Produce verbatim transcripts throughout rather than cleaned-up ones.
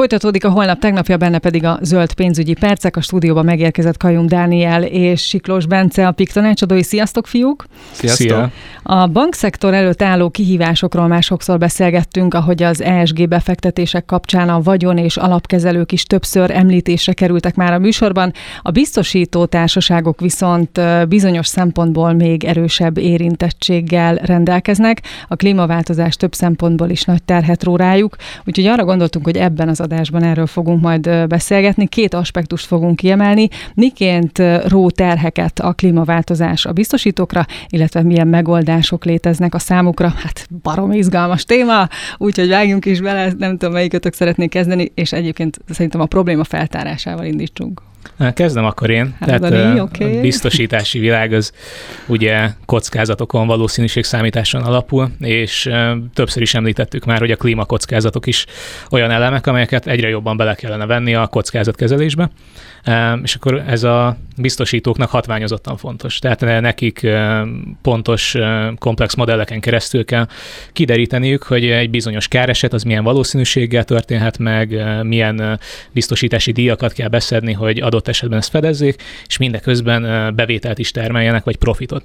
Folytatódik a holnap tegnapja, benne pedig a zöld pénzügyi percek. A stúdióban megérkezett Kajum Dániel és Siklós Bence, a pé i ká tanácsadói. Sziasztok, fiúk! Sziasztok! Szia. A bankszektor előtt álló kihívásokról már sokszor beszélgettünk, ahogy az é es gé befektetések kapcsán a vagyon és alapkezelők is többször említésre kerültek már a műsorban. A biztosító társaságok viszont bizonyos szempontból még erősebb érintettséggel rendelkeznek. A klímaváltozás több szempontból is nagy terhet ró rájuk, úgyhogy arra gondoltunk, hogy ebben az adásban erről fogunk majd beszélgetni. Két aspektust fogunk kiemelni. Miként ró terheket a klímaváltozás a biztosítókra, illetve milyen megoldások léteznek a számukra. Hát baromi izgalmas téma, úgyhogy vágjunk is bele, nem tudom, melyikötök szeretnék kezdeni, és egyébként szerintem a probléma feltárásával indítsunk. Kezdem akkor én. Hát, Tehát okay. A biztosítási világ az ugye kockázatokon, valószínűségszámításon alapul, és többször is említettük már, hogy a klímakockázatok is olyan elemek, amelyeket egyre jobban bele kellene venni a kockázatkezelésbe. És akkor ez a biztosítóknak hatványozottan fontos. Tehát nekik pontos, komplex modelleken keresztül kell kideríteniük, hogy egy bizonyos káreset az milyen valószínűséggel történhet meg, milyen biztosítási díjakat kell beszedni, hogy adott esetben ezt fedezzék, és mindeközben bevételt is termeljenek, vagy profitot.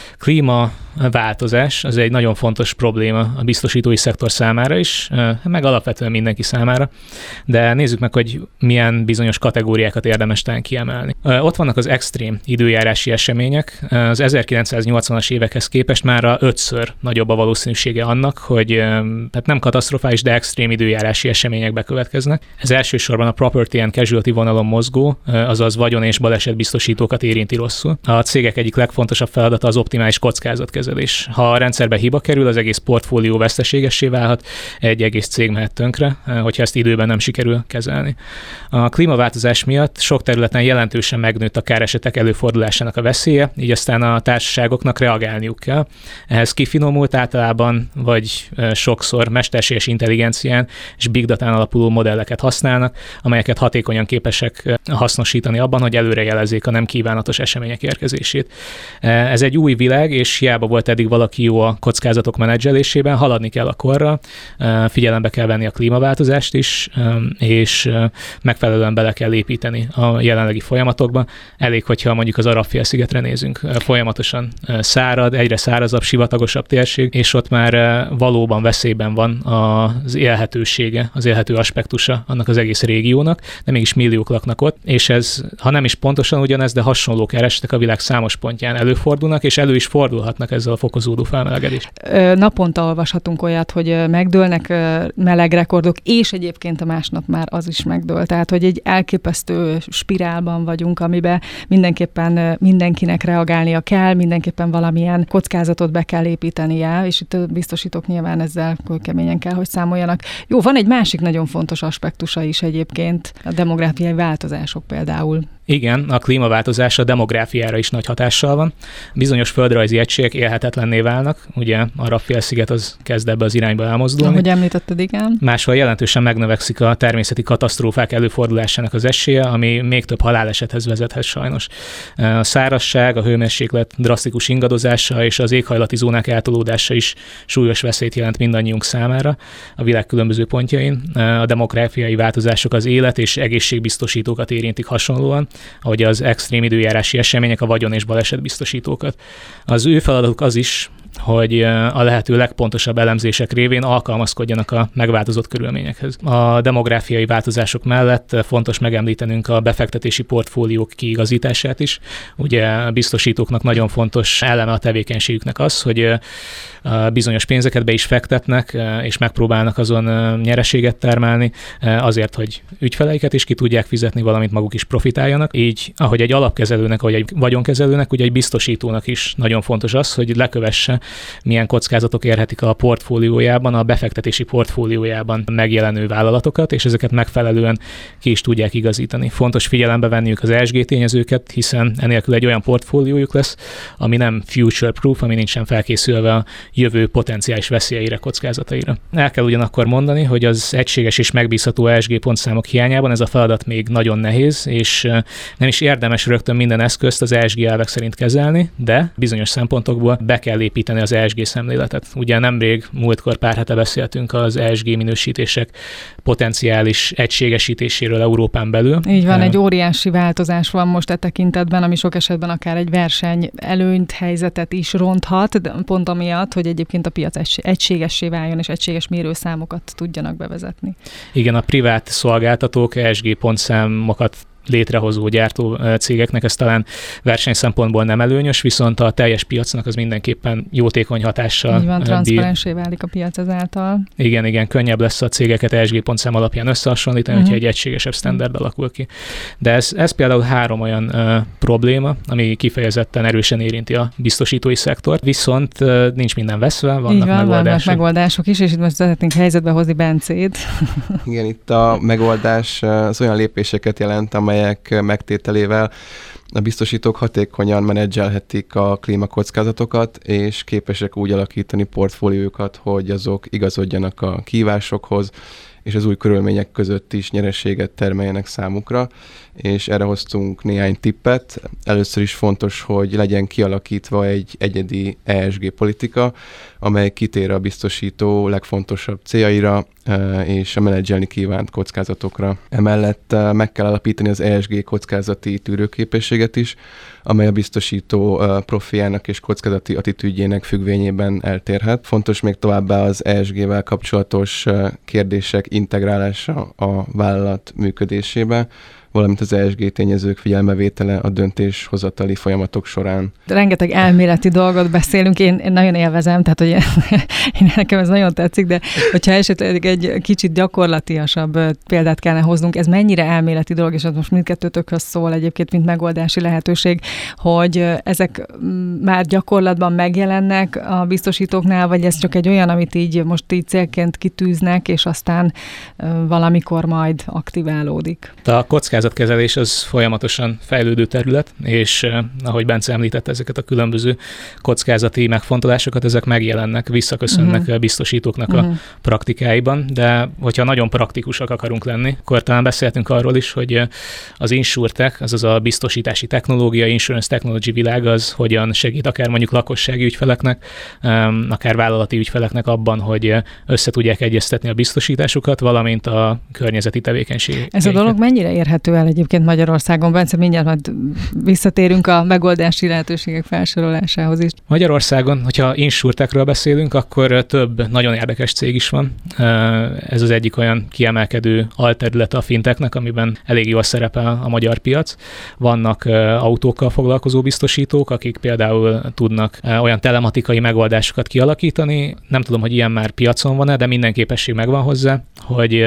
Klímaváltozás az egy nagyon fontos probléma a biztosítói szektor számára is, meg alapvetően mindenki számára, de nézzük meg, hogy milyen bizonyos kategóriákat érdemes talán kiemelni. Ott vannak az extrém időjárási események. Az ezerkilencszáznyolcvanas évekhez képest már ötször nagyobb a valószínűsége annak, hogy hát nem katasztrofális, de extrém időjárási események bekövetkeznek. Ez elsősorban a property and casualty vonalon mozgó, azaz vagyon- és balesetbiztosítókat érinti rosszul. A cégek egyik legfontosabb feladata az optimális kockázatkezelés. Ha a rendszerbe hiba kerül, az egész portfólió veszteségessé válhat, egy egész cég mehet tönkre, hogyha ezt időben nem sikerül kezelni. A klímaváltozás miatt sok területen jelentősen megnőtt a káresetek előfordulásának a veszélye, így aztán a társaságoknak reagálniuk kell. Ehhez kifinomult általában, vagy sokszor mesterséges intelligencián és big datán alapuló modelleket használnak, amelyeket hatékonyan képesek hasznosítani abban, hogy előrejelezzék a nem kívánatos események érkezését. Ez egy új világ, és hiába volt eddig valaki jó a kockázatok menedzselésében, haladni kell a korra, figyelembe kell venni a klímaváltozást is, és megfelelően bele kell építeni a jelenlegi folyamatokban. Elég, hogyha mondjuk az Arab-félszigetre nézünk. Folyamatosan szárad, egyre szárazabb, sivatagosabb térség, és ott már valóban veszélyben van az élhetősége, az élhető aspektusa annak az egész régiónak, de mégis milliók laknak ott, és ez, ha nem is pontosan ugyanez, de hasonló keresetek a világ számos pontján előfordulnak, és elő is fordulhatnak ezzel a fokozódó felmelegedés. Naponta olvashatunk olyat, hogy megdőlnek melegrekordok, és egyébként a másnap már az is megdől. Tehát, hogy egy elképesztő spirálban vagyunk, amiben mindenképpen mindenkinek reagálnia kell, mindenképpen valamilyen kockázatot be kell építenie, és itt a biztosítók nyilván ezzel keményen kell, hogy számoljanak. Jó, van egy másik nagyon fontos aspektusa is egyébként, a demográfiai változások például. Igen, a klímaváltozás a demográfiára is nagy hatással van. Bizonyos földrajzi egységek élhetetlenné válnak, ugye Arab-félsziget az kezd ebbe az irányba elmozdulni. Ahogy említetted, igen. Máshol jelentősen megnövekszik a természeti katasztrófák előfordulásának az esélye, ami még több halálesethez vezethet sajnos. A szárazság, a hőmérséklet drasztikus ingadozása és az éghajlati zónák eltolódása is súlyos veszélyt jelent mindannyiunk számára a világ különböző pontjain. A demográfiai változások az élet- és egészségbiztosítókat érintik hasonlóan, ahogy az extrém időjárási események a vagyon- és balesetbiztosítókat. Az ő feladatuk az is, hogy a lehető legpontosabb elemzések révén alkalmazkodjanak a megváltozott körülményekhez. A demográfiai változások mellett fontos megemlítenünk a befektetési portfóliók kiigazítását is. Ugye a biztosítóknak nagyon fontos eleme a tevékenységüknek az, hogy bizonyos pénzeket be is fektetnek, és megpróbálnak azon nyereséget termelni azért, hogy ügyfeleiket is ki tudják fizetni, valamint maguk is profitáljanak. Így, ahogy egy alapkezelőnek, vagy egy vagyonkezelőnek, ugye egy biztosítónak is nagyon fontos az, hogy lekövesse, milyen kockázatok érhetik a portfóliójában, a befektetési portfóliójában megjelenő vállalatokat, és ezeket megfelelően ki is tudják igazítani. Fontos figyelembe venniük az é es gé tényezőket, hiszen enélkül egy olyan portfóliójuk lesz, ami nem future-proof, ami nincsen felkészülve a jövő potenciális veszélyeire, kockázataira. El kell ugyanakkor mondani, hogy az egységes és megbízható é es gé pontszámok hiányában ez a feladat még nagyon nehéz, és nem is érdemes rögtön minden eszközt az é es gé elvek szerint kezelni, de bizonyos szempontokból be kell építeni erősíteni az E S G szemléletet. Ugye nemrég, múltkor pár hete beszéltünk az E S G minősítések potenciális egységesítéséről Európán belül. Így van, egy óriási változás van most e tekintetben, ami sok esetben akár egy verseny előnyt, helyzetet is ronthat, de pont amiatt, hogy egyébként a piac egységessé váljon, és egységes mérőszámokat tudjanak bevezetni. Igen, a privát szolgáltatók E S G pontszámokat létrehozó gyártó cégeknek ez talán verseny szempontból nem előnyös, viszont a teljes piacnak az mindenképpen jótékony hatással. Így van, transzparensé válik a piac ezáltal. Igen, igen, könnyebb lesz a cégeket E S G pontszám alapján összehasonlítani, uh-huh. hogyha egy egységesebb standard alakul ki. De ez, ez például három olyan uh, probléma, ami kifejezetten erősen érinti a biztosítói szektort, viszont uh, nincs minden veszve, vannak Így van, megoldások. vannak megoldások is, és itt most szeretnénk helyzetbe hozni Bencét. Igen, itt a megoldás az olyan lépéseket jelent, amelyek megtételével a biztosítók hatékonyan menedzselhetik a klímakockázatokat, és képesek úgy alakítani portfóliójukat, hogy azok igazodjanak a kihívásokhoz, és az új körülmények között is nyereséget termeljenek számukra, és erre hoztunk néhány tippet. Először is fontos, hogy legyen kialakítva egy egyedi E S G politika, amely kitér a biztosító legfontosabb céljaira és a menedzselni kívánt kockázatokra. Emellett meg kell alapítani az E S G kockázati tűrőképességet is, amely a biztosító profiának és kockázati attitűdjének függvényében eltérhet. Fontos még továbbá az E S G-vel kapcsolatos kérdések integrálása a vállalat működésébe, valamint az E S G tényezők figyelmevétele a döntéshozatali folyamatok során. Rengeteg elméleti dolgot beszélünk, én, én nagyon élvezem, tehát hogy én, nekem ez nagyon tetszik, de hogyha esetleg egy kicsit gyakorlatiasabb példát kellene hoznunk, ez mennyire elméleti dolog, és ez most mindkettőtökhöz szól egyébként, mint megoldási lehetőség, hogy ezek már gyakorlatban megjelennek a biztosítóknál, vagy ez csak egy olyan, amit így most így célként kitűznek, és aztán valamikor majd aktiválódik. A kockázatkezelés az folyamatosan fejlődő terület, és eh, ahogy Bence említette, ezeket a különböző kockázati megfontolásokat, ezek megjelennek, visszaköszönnek uh-huh. a biztosítóknak uh-huh. a praktikáiban, de hogyha nagyon praktikusak akarunk lenni, akkor talán beszéltünk arról is, hogy az insurtech, azaz a biztosítási technológia, insurance technology világ az hogyan segít akár mondjuk lakossági ügyfeleknek, akár vállalati ügyfeleknek abban, hogy össze tudják egyeztetni a biztosításukat, valamint a környezeti tevékenységeket. Ez a dolog mennyire érhető el egyébként Magyarországon? Bence, mindjárt majd visszatérünk a megoldási lehetőségek felsorolásához is. Magyarországon, hogyha insurtechről beszélünk, akkor több nagyon érdekes cég is van. Ez az egyik olyan kiemelkedő alterület a fintechnek, amiben elég jól szerepel a magyar piac. Vannak autókkal foglalkozó biztosítók, akik például tudnak olyan telematikai megoldásokat kialakítani. Nem tudom, hogy ilyen már piacon van-e, de minden képesség megvan hozzá, hogy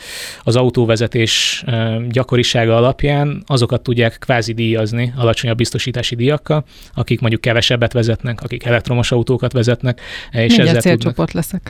az autóvezetés gyakorisága alapján azokat tudják kvázi díjazni alacsonyabb biztosítási díjakkal, akik mondjuk kevesebbet vezetnek, akik elektromos autókat vezetnek. És ezzel célcsoport tudnak... leszek.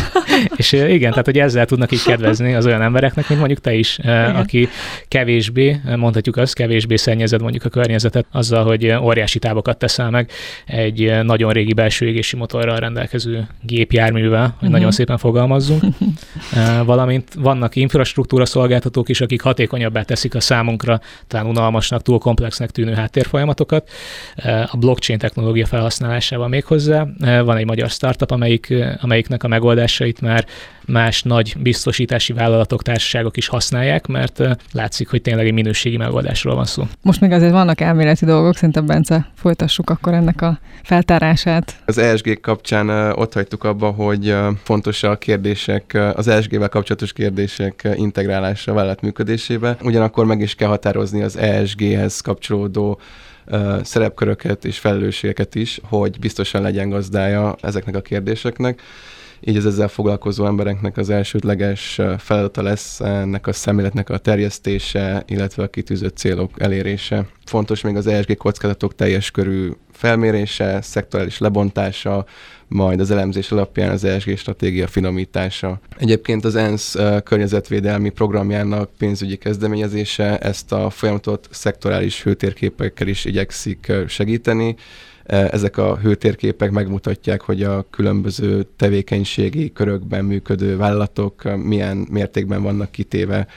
És igen, tehát hogy ezzel tudnak így kedvezni az olyan embereknek, mint mondjuk te is, igen. aki kevésbé, mondhatjuk azt, kevésbé szennyezed mondjuk a környezetet azzal, hogy óriási távokat teszel meg egy nagyon régi belső égési motorral rendelkező gépjárművel, hogy uh-huh. nagyon szépen fogalmazzunk. Valamint vannak infrastruktúra szolgáltatók is, akik hatékonyabbá teszik a számunkra talán unalmasnak, túl komplexnek tűnő háttérfolyamatokat. A blockchain technológia felhasználásával még hozzá. Van egy magyar startup, amelyik, amelyiknek a megoldásait már más nagy biztosítási vállalatok, társaságok is használják, mert látszik, hogy tényleg egy minőségi megoldásról van szó. Most még azért vannak elméleti dolgok, szerintem Bence, folytassuk akkor ennek a feltárását. Az E S G kapcsán ott hagytuk abba, hogy fontos a kérdések, az E S G-vel kapcsolatos kérdések integrálása a vállalat működésébe. Ugyanakkor meg is kell határozni az E S G-hez kapcsolódó uh, szerepköröket és felelősségeket is, hogy biztosan legyen gazdája ezeknek a kérdéseknek. Így az ezzel foglalkozó embereknek az elsődleges feladata lesz ennek a szemléletnek a terjesztése, illetve a kitűzött célok elérése. Fontos még az E S G kockázatok teljes körű felmérése, szektorális lebontása, majd az elemzés alapján az E S G stratégia finomítása. Egyébként az ENSZ környezetvédelmi programjának pénzügyi kezdeményezése ezt a folyamatot szektorális hőtérképekkel is igyekszik segíteni. Ezek a hőtérképek megmutatják, hogy a különböző tevékenységi körökben működő vállalatok milyen mértékben vannak kitéve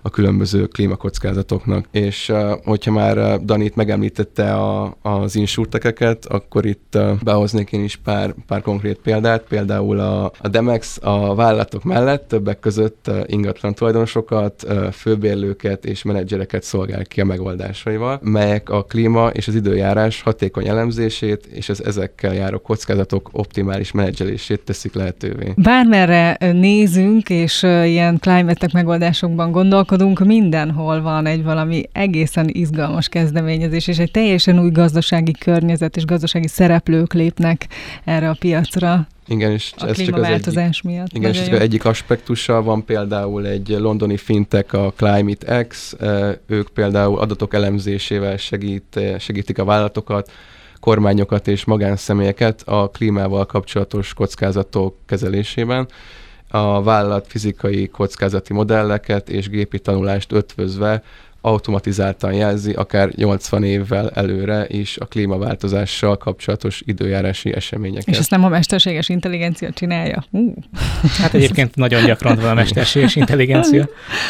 a különböző klímakockázatoknak. És hogyha már Danit megemlítette a, az insurtekeket, akkor itt behoznék én is pár, pár konkrét példát. Például a, a Demex a vállalatok mellett többek között ingatlan tulajdonosokat, főbérlőket és menedzsereket szolgál ki a megoldásaival, melyek a klíma és az időjárás hatékony elemzését és az ezekkel járó kockázatok optimális menedzselését teszik lehetővé. Bármerre nézünk, és ilyen climate-tech megoldásokban gondolkodunk, mindenhol van egy valami egészen izgalmas kezdeményezés, és egy teljesen új gazdasági környezet és gazdasági szereplők lépnek erre a piacra. Igen, és a ez csak az egyik, miatt. Igen, és ez egyik aspektusa. Van például egy londoni fintech, a ClimateX, ők például adatok elemzésével segít, segítik a vállalatokat, kormányokat és magánszemélyeket a klímával kapcsolatos kockázatok kezelésében. A vállalat fizikai kockázati modelleket és gépi tanulást ötvözve automatizáltan jelzi, akár nyolcvan évvel előre is a klímaváltozással kapcsolatos időjárási eseményeket. És ezt nem a mesterséges intelligencia csinálja? Uh. Hát egyébként nagyon gyakran van a mesterséges intelligencia.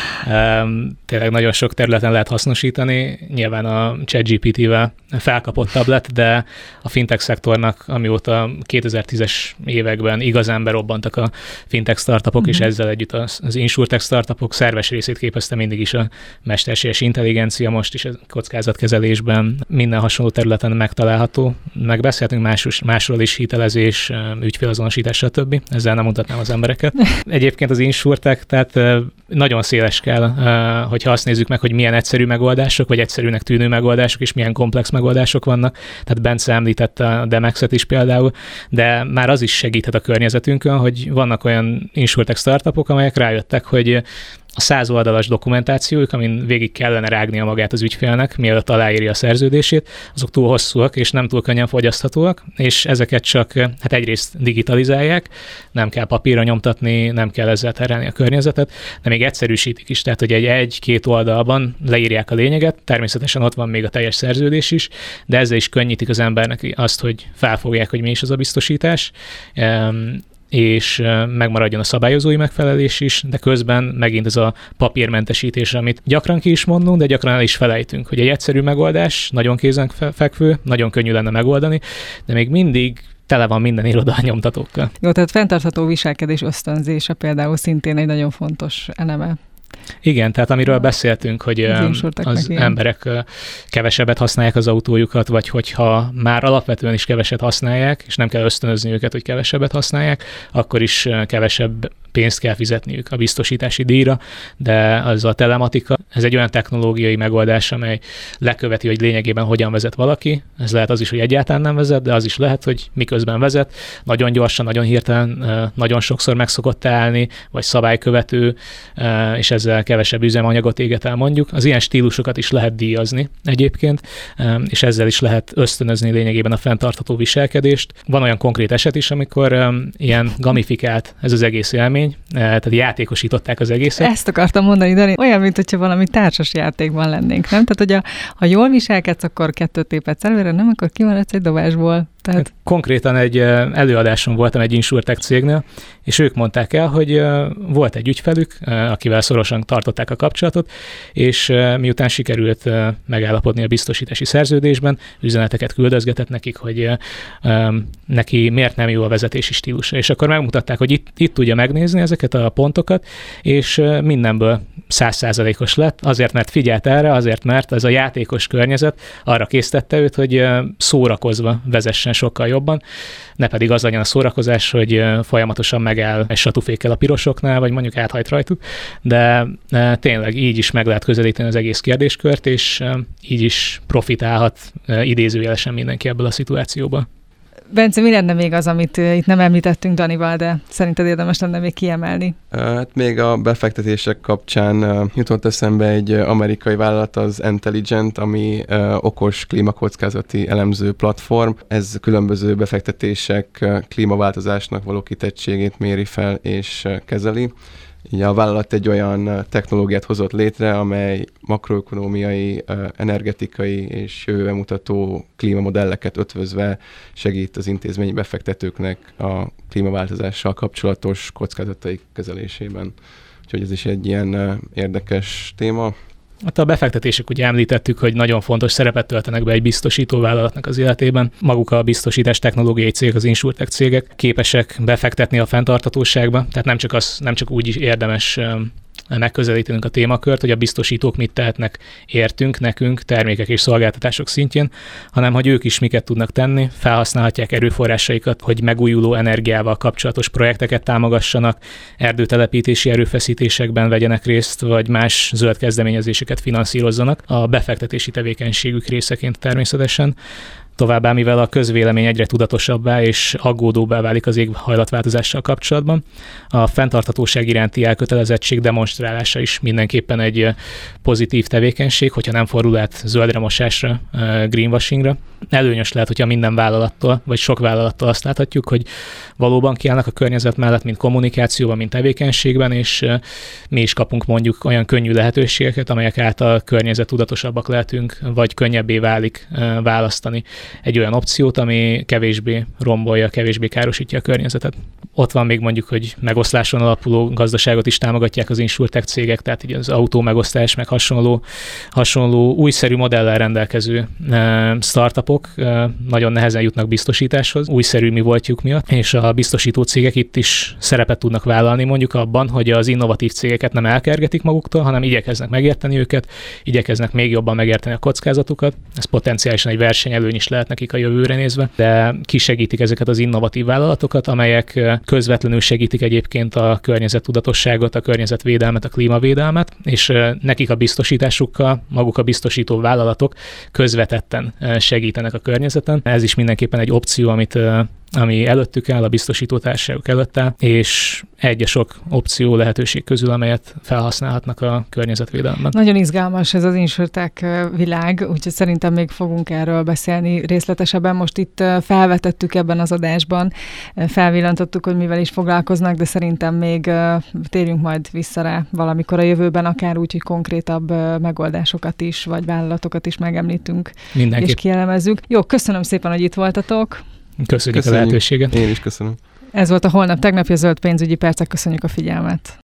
Um, tényleg nagyon sok területen lehet hasznosítani. Nyilván a ChatGPT-vel felkapottabb lett, de a fintech szektornak, amióta kétezer-tízes években igazán berobbantak a fintech startupok, uh-huh. és ezzel együtt az, az insurtech startupok szerves részét képezte mindig is a mesterséges intelligencia, most is a kockázatkezelésben minden hasonló területen megtalálható. Megbeszélhetünk más, másról is, hitelezés, ügyfélazonosítás, stb. Ezzel nem mutatnám az embereket. Egyébként az insurtech, tehát nagyon széles kell, hogyha azt nézzük meg, hogy milyen egyszerű megoldások, vagy egyszerűnek tűnő megoldások, és milyen komplex megoldások vannak. Tehát Bence említette a Demexet is például, de már az is segíthet a környezetünkön, hogy vannak olyan insurtech startupok, amelyek rájöttek, hogy a száz oldalas dokumentációjuk, amin végig kellene rágnia magát az ügyfélnek, mielőtt aláírja a szerződését, azok túl hosszúak, és nem túl könnyen fogyaszthatóak, és ezeket csak hát egyrészt digitalizálják, nem kell papírra nyomtatni, nem kell ezzel terelni a környezetet, de még egyszerűsítik is, tehát hogy egy egy-két oldalban leírják a lényeget, természetesen ott van még a teljes szerződés is, de ezzel is könnyítik az embernek azt, hogy felfogják, hogy mi is az a biztosítás, és megmaradjon a szabályozói megfelelés is, de közben megint ez a papírmentesítés, amit gyakran ki is mondunk, de gyakran el is felejtünk, hogy egy egyszerű megoldás, nagyon kézenfekvő, nagyon könnyű lenne megoldani, de még mindig tele van minden iroda nyomtatókkal. Jó, tehát fenntartható viselkedés ösztönzése például szintén egy nagyon fontos eleme. Igen, tehát amiről beszéltünk, hogy az, az emberek kevesebbet használják az autójukat, vagy hogyha már alapvetően is keveset használják, és nem kell ösztönözni őket, hogy kevesebbet használják, akkor is kevesebb pénzt kell fizetniük a biztosítási díjra, de az a telematika, ez egy olyan technológiai megoldás, amely leköveti, hogy lényegében hogyan vezet valaki. Ez lehet az is, hogy egyáltalán nem vezet, de az is lehet, hogy miközben vezet, nagyon gyorsan, nagyon hirtelen, nagyon sokszor meg szokott állni, vagy szabálykövető, és ezzel kevesebb üzemanyagot éget el mondjuk. Az ilyen stílusokat is lehet díjazni egyébként, és ezzel is lehet ösztönözni lényegében a fenntartható viselkedést. Van olyan konkrét eset is, amikor ilyen gamifikált ez az egész élmény, tehát játékosították az egészet. Ezt akartam mondani, Dani, olyan, mint hogyha valami társas játékban lennénk, nem? Tehát, hogy a, ha jól viselkedsz, akkor kettőt tépedsz előre, nem, akkor kimaradsz egy dobásból. Tehát... Konkrétan egy előadáson voltam egy insurtech cégnél, és ők mondták el, hogy volt egy ügyfelük, akivel szorosan tartották a kapcsolatot, és miután sikerült megállapodni a biztosítási szerződésben, üzeneteket küldözgetett nekik, hogy neki miért nem jó a vezetési stílusa. És akkor megmutatták, hogy itt, itt tudja megnézni ezeket a pontokat, és mindenből száz százalékos lett, azért, mert figyelt erre, azért, mert ez a játékos környezet arra késztette őt, hogy szórakozva vezessen sokkal jobban, ne pedig az legyen a szórakozás, hogy folyamatosan megáll egy satúfékkel a pirosoknál, vagy mondjuk áthajt rajtuk, de tényleg így is meg lehet közelíteni az egész kérdéskört, és így is profitálhat idézőjelesen mindenki ebből a szituációból. Bence, mi lenne még az, amit itt nem említettünk Danival, de szerinted érdemes lenne még kiemelni? Hát még a befektetések kapcsán jutott eszembe egy amerikai vállalat, az Intelligent, ami okos klímakockázati elemző platform. Ez különböző befektetések klímaváltozásnak való kitettségét méri fel és kezeli. Így a vállalat egy olyan technológiát hozott létre, amely makroökonómiai, energetikai és jövőbe mutató klímamodelleket ötvözve segít az intézményi befektetőknek a klímaváltozással kapcsolatos kockázataik kezelésében. úgyhogy ez is egy ilyen érdekes téma. Hát a befektetések, ugye említettük, hogy nagyon fontos szerepet töltenek be egy biztosító vállalatnak az életében. Maguk a biztosítás technológiai cégek, az insurtech cégek képesek befektetni a fenntarthatóságba, tehát nem csak, az, nem csak úgy is érdemes megközelítenünk a témakört, hogy a biztosítók mit tehetnek értünk, nekünk, termékek és szolgáltatások szintjén, hanem hogy ők is miket tudnak tenni, felhasználhatják erőforrásaikat, hogy megújuló energiával kapcsolatos projekteket támogassanak, erdőtelepítési erőfeszítésekben vegyenek részt, vagy más zöld kezdeményezéseket finanszírozzanak a befektetési tevékenységük részeként természetesen. Továbbá, mivel a közvélemény egyre tudatosabbá és aggódóbbá válik az éghajlatváltozással kapcsolatban, a fenntarthatóság iránti elkötelezettség demonstrálása is mindenképpen egy pozitív tevékenység, hogyha nem fordul át zöldre mosásra, greenwashingra. Előnyös lehet, hogyha minden vállalattól, vagy sok vállalattól azt láthatjuk, hogy valóban kiállnak a környezet mellett, mint kommunikációban, mint tevékenységben, és mi is kapunk mondjuk olyan könnyű lehetőségeket, amelyek által környezettudatosabbak lehetünk, vagy könnyebbé válik választani egy olyan opciót, ami kevésbé rombolja, kevésbé károsítja a környezetet. Ott van még mondjuk, hogy megoszláson alapuló gazdaságot is támogatják az insurtech cégek, tehát így az autó megosztás, meg hasonló, hasonló újszerű modellel rendelkező startupok nagyon nehezen jutnak biztosításhoz, újszerű mi voltjuk miatt, és a biztosító cégek itt is szerepet tudnak vállalni mondjuk abban, hogy az innovatív cégeket nem elkergetik maguktól, hanem igyekeznek megérteni őket, igyekeznek még jobban megérteni a kockázatukat. Ez potenciálisan egy versenyelőny is lehet nekik a jövőre nézve, de kisegítik ezeket az innovatív vállalatokat, amelyek közvetlenül segítik egyébként a környezettudatosságot, a környezetvédelmet, a klímavédelmet, és nekik a biztosításukkal, maguk a biztosító vállalatok közvetetten segítenek a környezeten. Ez is mindenképpen egy opció, amit ami előttük áll, a biztosító társaságok előtt áll, és egy a sok opció lehetőség közül, amelyet felhasználhatnak a környezetvédelemben. Nagyon izgalmas ez az insurtech világ, úgyhogy szerintem még fogunk erről beszélni részletesebben. Most itt felvetettük ebben az adásban, felvillantottuk, hogy mivel is foglalkoznak, de szerintem még térjünk majd vissza rá valamikor a jövőben, akár úgy, hogy konkrétabb megoldásokat is, vagy vállalatokat is megemlítünk, Mindenképp. És kielemezzük. Jó, köszönöm szépen, hogy itt voltatok. Köszönjük, Köszönjük a lehetőséget. Én is köszönöm. Ez volt a Holnap tegnapi, a Zöld pénzügyi percek. Köszönjük a figyelmet.